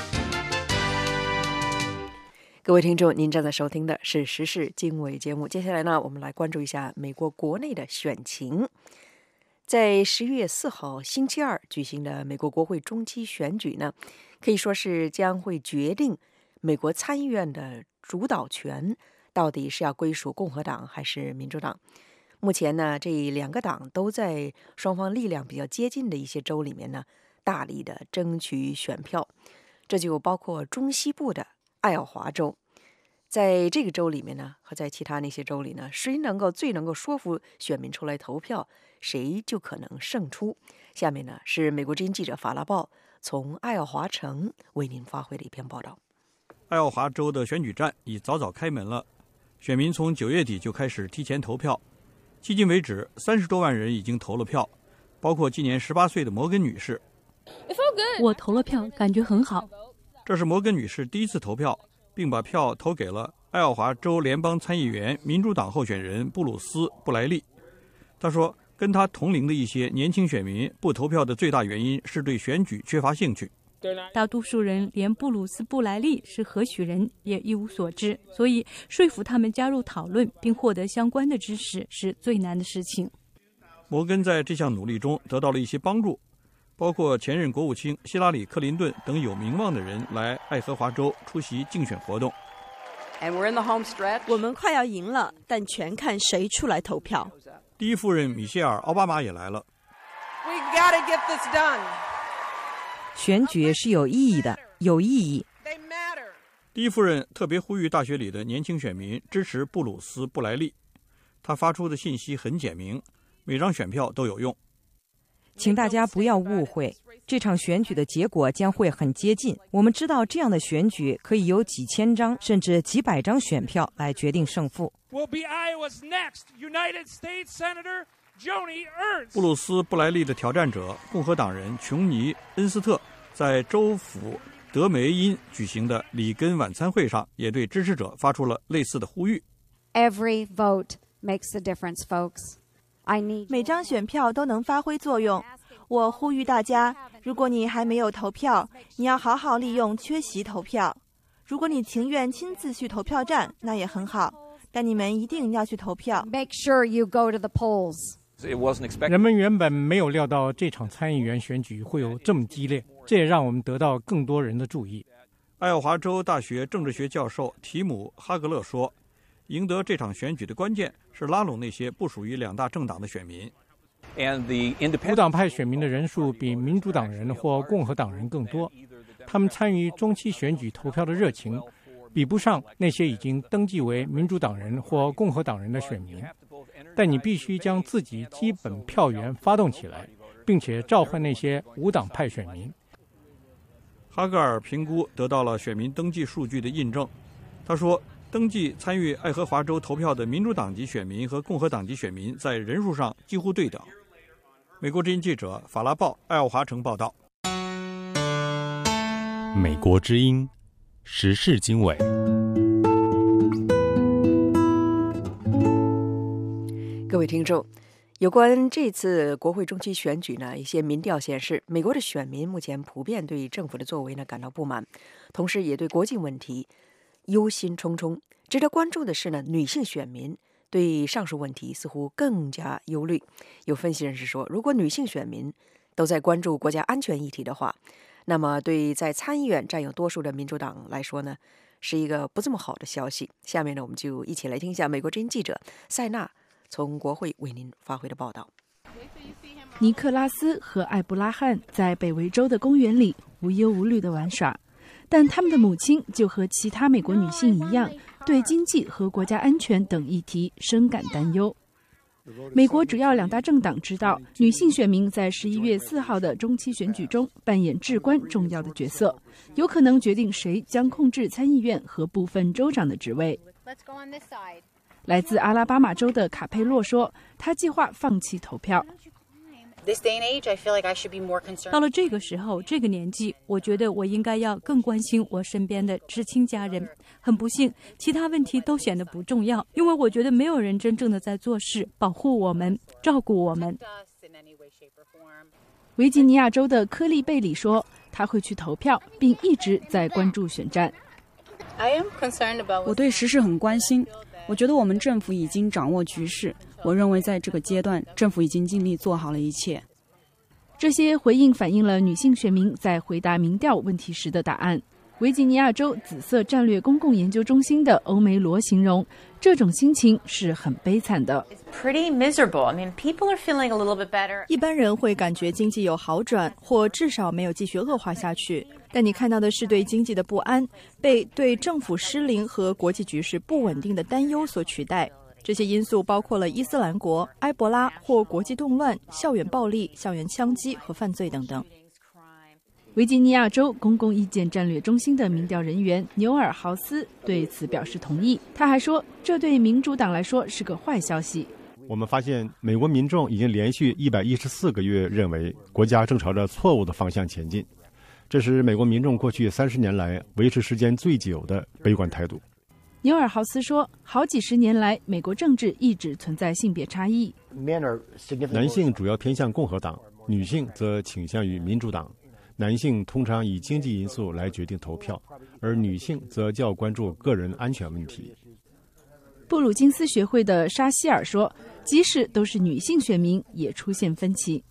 各位聽眾，您正在收聽的是時事經緯節目。接下來呢，我們來關注一下美國國內的選情。在十一月四號星期二舉行的美國國會中期選舉呢，可以說是將會決定美國參議院的主導權到底是要歸屬共和黨還是民主黨。目前呢，這兩個黨都在雙方力量比較接近的一些州裡面呢，大力的爭取選票。這就包括中西部的愛奧華州。在這個州裡面呢，和在其他那些州裡呢，誰能夠最能夠說服選民出來投票，誰就可能勝出。下面呢，是美國之音記者法拉報從愛奧華城為您發回的一篇報道。 愛奧華州的選舉戰已早早開門了，選民從九月底就開始提前投票。迄今為止，三十多萬人已經投了票，包括今年十八歲的摩根女士。 我投了票，感觉很好。 这是摩根女士第一次投票，并把票投给了爱奥华州联邦参议员民主党候选人布鲁斯·布莱利。她说，跟她同龄的一些年轻选民不投票的最大原因是对选举缺乏兴趣。 大多数人连布鲁斯·布莱利是何许人也一无所知，所以说服他们加入讨论并获得相关的知识是最难的事情。 摩根在这项努力中得到了一些帮助，包括前任国务卿希拉里·克林顿等有名望的人来爱荷华州出席竞选活动。 我们快要赢了，但全看谁出来投票。 第一夫人米歇尔·奥巴马也来了。 We gotta get this done. 选举是有意义的，有意义。 第一夫人特别呼吁大学里的年轻选民支持布鲁斯·布莱利。他发出的信息很简明，每张选票都有用。 请大家不要误会，这场选举的结果将会很接近。我们知道这样的选举可以有几千张甚至几百张选票来决定胜负。 布鲁斯·布莱利的挑战者共和党人琼尼·恩斯特在州府德梅因举行的里根晚餐会上也对支持者发出了类似的呼吁。 Every vote makes a difference, folks. I need 每张选票都能发挥作用。我呼吁大家，如果你还没有投票，你要好好利用缺席投票。如果你情愿亲自去投票站，那也很好，但你们一定要去投票。 Make sure you go to the polls. 人们原本没有料到这场参议员选举会有这么激烈，这也让我们得到更多人的注意。 爱奥华州大学政治学教授提姆·哈格勒说，赢得这场选举的关键是拉拢那些不属于两大政党的选民。 无党派选民的人数比民主党人或共和党人更多，他们参与中期选举投票的热情比不上那些已经登记为民主党人或共和党人的选民。但你必须将自己基本票源发动起来，并且召唤那些无党派选民。 哈格尔评估得到了选民登记数据的印证。他说，登记参与爱荷华州投票的民主党籍选民和共和党籍选民在人数上几乎对等。美国之音记者法拉报爱奥华城报道。 美国之音时事经纬。 各位听众，有关这次国会中期选举呢，一些民调显示，美国的选民目前普遍对政府的作为呢感到不满，同时也对国际问题忧心忡忡。值得关注的是呢，女性选民对上述问题似乎更加忧虑。有分析人士说，如果女性选民都在关注国家安全议题的话，那么对在参议院占有多数的民主党来说呢，是一个不这么好的消息。下面呢，我们就一起来听一下美国之音记者塞纳从国会为您发回的报道。 尼克拉斯和艾布拉罕在北维州的公园里无忧无虑地玩耍，但他们的母亲就和其他美国女性一样，对经济和国家安全等议题深感担忧。美国主要两大政党知道，女性选民在十一月四号的中期选举中扮演至关重要的角色，有可能决定谁将控制参议院和部分州长的职位。来自阿拉巴马州的卡佩洛说，他计划放弃投票。 到了这个时候，这个年纪，我觉得我应该要更关心我身边的至亲家人。很不幸，其他问题都显得不重要，因为我觉得没有人真正的在做事，保护我们，照顾我们。维吉尼亚州的科利贝里说，他会去投票，并一直在关注选战。 我对时事很关心。我觉得我们政府已经掌握局势，我认为在这个阶段，政府已经尽力做好了一切。 这些回应反映了女性选民在回答民调问题时的答案。维吉尼亚州紫色战略公共研究中心的欧梅罗形容，这种心情是很悲惨的。 一般人会感觉经济有好转，或至少没有继续恶化下去。但你看到的是对经济的不安，被对政府失灵和国际局势不稳定的担忧所取代。这些因素包括了伊斯兰国、埃博拉或国际动乱、校园暴力、校园枪击和犯罪等等。 维吉尼亚州公共意见战略中心的民调人员纽尔豪斯对此表示同意。他还说，这对民主党来说是个坏消息。 我们发现美国民众已经连续一百一十四个月认为国家正朝着错误的方向前进，这是美国民众过去三十年来维持时间最久的悲观态度。 纽尔豪斯说，好几十年来，美国政治一直存在性别差异。 男性主要偏向共和党，女性则倾向于民主党。男性通常以经济因素来决定投票，而女性则较关注个人安全问题。 布鲁金斯学会的沙希尔说，即使都是女性选民，也出现分歧。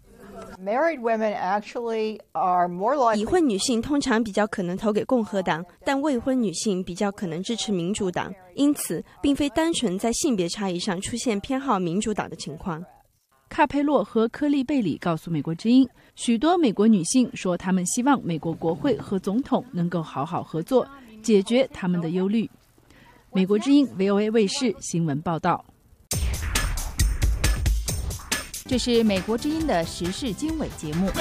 已婚女性通常比较可能投给共和党，但未婚女性比较可能支持民主党，因此并非单纯在性别差异上出现偏好民主党的情况。 卡佩洛和科利贝里告诉美国之音，许多美国女性说，她们希望美国国会和总统能够好好合作，解决他们的忧虑。美国之音 V O A 卫视新闻报道。 这是美国之音的时事经纬节目。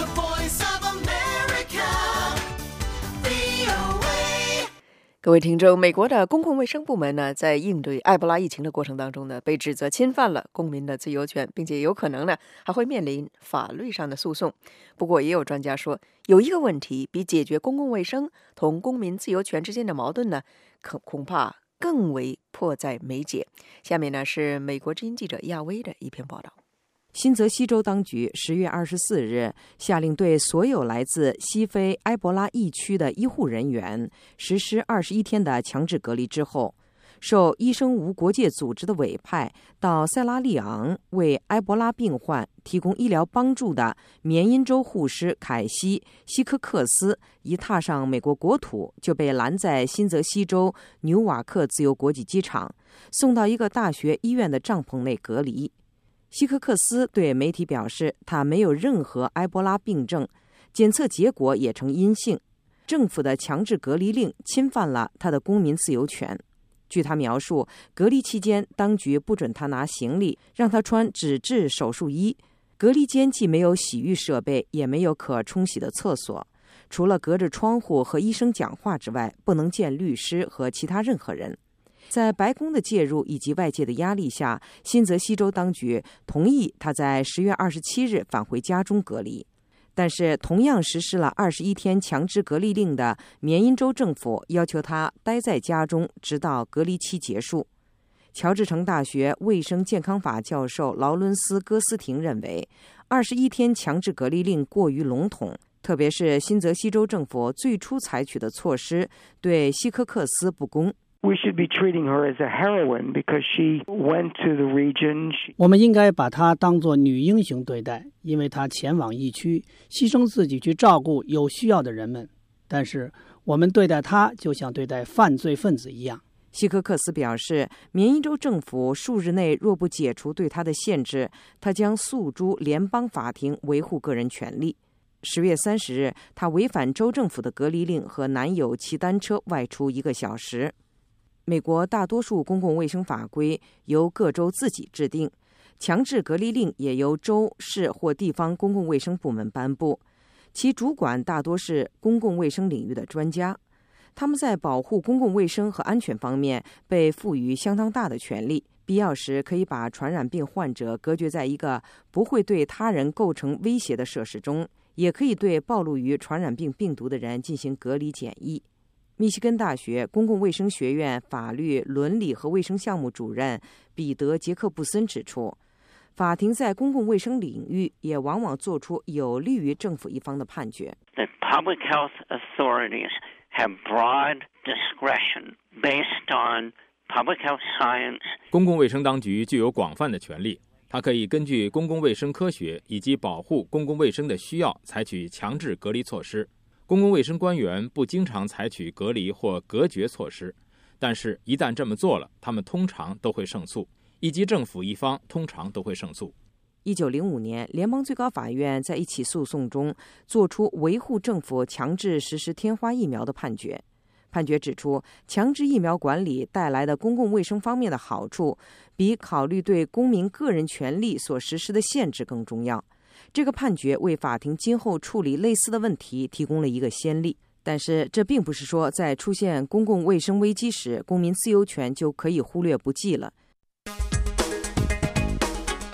各位听众，美国的公共卫生部门呢，在应对埃博拉疫情的过程当中呢，被指责侵犯了公民的自由权，并且有可能呢还会面临法律上的诉讼。不过，也有专家说，有一个问题比解决公共卫生同公民自由权之间的矛盾呢，可恐怕更为迫在眉睫。下面呢是美国之音记者亚威的一篇报道。 新泽西州当局十月二十四日下令对所有来自西非埃博拉疫区的医护人员实施二十一天的强制隔离之后，受医生无国界组织的委派到塞拉利昂为埃博拉病患提供医疗帮助的缅因州护士凯西·希科克斯一踏上美国国土，就被拦在新泽西州纽瓦克自由国际机场，送到一个大学医院的帐篷内隔离。希科克斯对媒体表示，他没有任何埃博拉病症，检测结果也呈阴性。政府的强制隔离令侵犯了他的公民自由权。据他描述，隔离期间，当局不准他拿行李，让他穿纸质手术衣。隔离间既没有洗浴设备，也没有可冲洗的厕所。除了隔着窗户和医生讲话之外，不能见律师和其他任何人。在白宫的介入以及外界的压力下，新泽西州当局同意他在十月二十七日返回家中隔离。但是同样实施了二十一天强制隔离令的缅因州政府要求他待在家中直到隔离期结束。乔治城大学卫生健康法教授劳伦斯·戈斯廷认为，二十一天强制隔离令过于笼统，特别是新泽西州政府最初采取的措施对希科克斯不公。 We should be treating her as a heroine because she went to the region. 我们应该把她当作女英雄对待，因为她前往疫区，牺牲自己去照顾有需要的人们。但是我们对待她就像对待犯罪分子一样。 希科克斯表示，缅因州政府数日内若不解除对他的限制，他将诉诸联邦法庭维护个人权利。十月三十日，他违反州政府的隔离令，和男友骑单车外出一个小时。美国大多数公共卫生法规由各州自己制定，强制隔离令也由州、市或地方公共卫生部门颁布，其主管大多是公共卫生领域的专家。他们在保护公共卫生和安全方面被赋予相当大的权利，必要时可以把传染病患者隔绝在一个不会对他人构成威胁的设施中，也可以对暴露于传染病病毒的人进行隔离检疫。密西根大学公共卫生学院法律、伦理和卫生项目主任彼得·杰克布森指出，法庭在公共卫生领域也往往做出有利于政府一方的判决。 The public health authorities have broad discretion based on public health science. 公共卫生当局具有广泛的权利，它可以根据公共卫生科学以及保护公共卫生的需要采取强制隔离措施。公共卫生官员不经常采取隔离或隔绝措施，但是一旦这么做了，他们通常都会胜诉，以及政府一方通常都会胜诉。 一九零五年，联邦最高法院在一起诉讼中作出维护政府强制实施天花疫苗的判决。判决指出，强制疫苗管理带来的公共卫生方面的好处，比考虑对公民个人权利所实施的限制更重要。这个判决为法庭今后处理类似的问题提供了一个先例，但是这并不是说在出现公共卫生危机时，公民自由权就可以忽略不计了。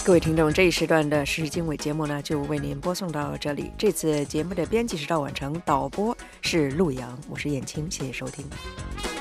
各位听众，这一时段的时事经纬节目呢，就为您播送到这里。这次节目的编辑是赵婉成，导播是陆阳，我是燕青，谢谢收听。